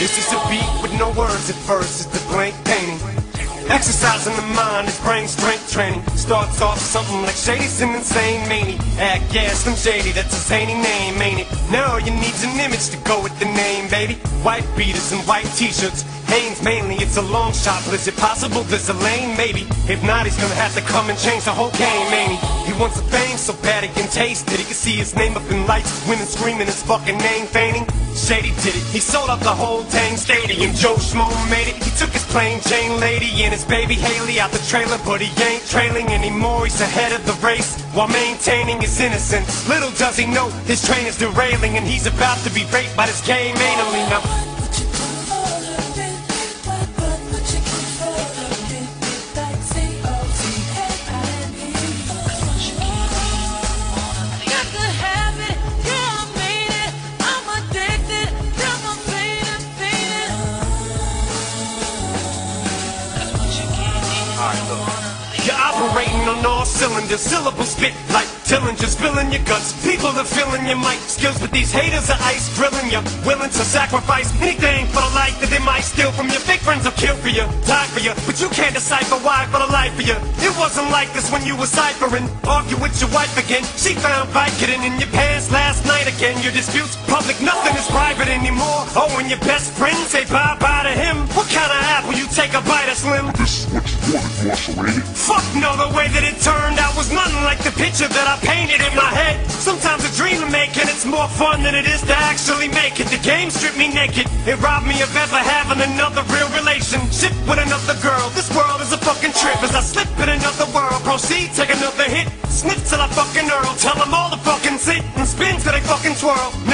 This is a beat with no words at first, it's the blank painting. Exercising the mind is brain strength training. Starts off something like Shady's an insane maniac. Yeah, Slim Shady, that's a zany name, ain't it? Now all you need's an image to go with the name, baby. White beaters and white t-shirts, Hanes mainly, it's a long shot, but is it possible there's a lane? Maybe. If not, he's gonna have to come and change the whole game, ain't he? He wants a fame so bad he can taste it. He can see his name up in lights, women screaming his fucking name, feigning. Shady did it, he sold out the whole dang stadium. Joe Schmo made it, he took his plain Jane lady and his baby Haley out the trailer, but he ain't trailing anymore. He's ahead of the race while maintaining his innocence. Little does he know his train is derailing and he's about to be raped by this game anally. Now you're operating on all cylinders, syllables spit like Dillinger, spilling your guts. People are filling your mic skills, but these haters are ice grilling you. Willing to sacrifice anything for the life that they might steal from you. Fake friends will kill for you, die for you, but you can't decipher why for the life of you. It wasn't like this when you were ciphering. Argue with your wife again, she found Vicodin in your pants last night again. Your disputes public, nothing is private anymore. Oh, and your best friend say bye-bye to him. What kind of apple you take a bite of, Slim? This is what you wanted, Marshall, ain't it? Fuck no, the way that it turned out was nothing like the picture that I painted in my head. Sometimes a dream to make it, it's more fun than it is to actually make it. The game stripped me naked, it robbed me of ever having another real relationship with another girl. This world is a fucking trip as I slip in another world. Proceed, take another hit, sniff till I fucking earl. Tell them all to fucking sit and spin till they fucking twirl.